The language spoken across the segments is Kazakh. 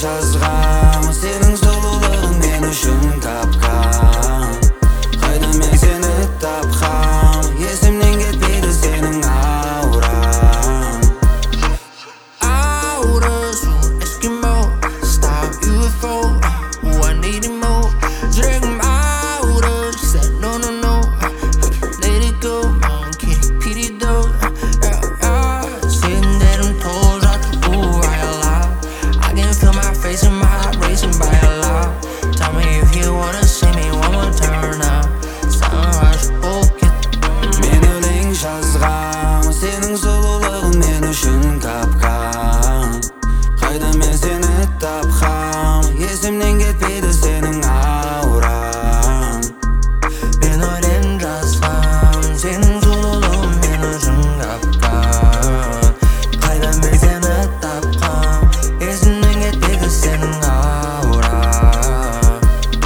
жазғам, сенің сұлулығың мен үшін капкан. Қайда мен сені тапқам, есімнен кетпейді сенің аурам. Aurasu, Eskimo, stop UFO, I need it more. Жүрегім aura, she said no, no, no, let it go, monkey, pity dog. Sitting there, them toes жатыр, I can feel my face and my heart racing by a lot. Tell me if you wanna see me one more time now. Sunrise, focus. Мен өлең жазғам, сенің сұлулығың мен үшін капкан. Қайда мен сені тапқам, есімнен кетпейді сенің аурам. Мен өлең жазғам, сенің сұлулығың мен үшін капкан. Қайда мен сені тапқам, есімнен кетпейді сенің аурам.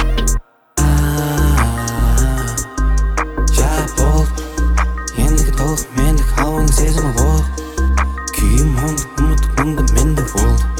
Жап болды, ендігі толық мендік, ал оның сезімі болды. Күйім оңды, ұмытып мұңды менде болды.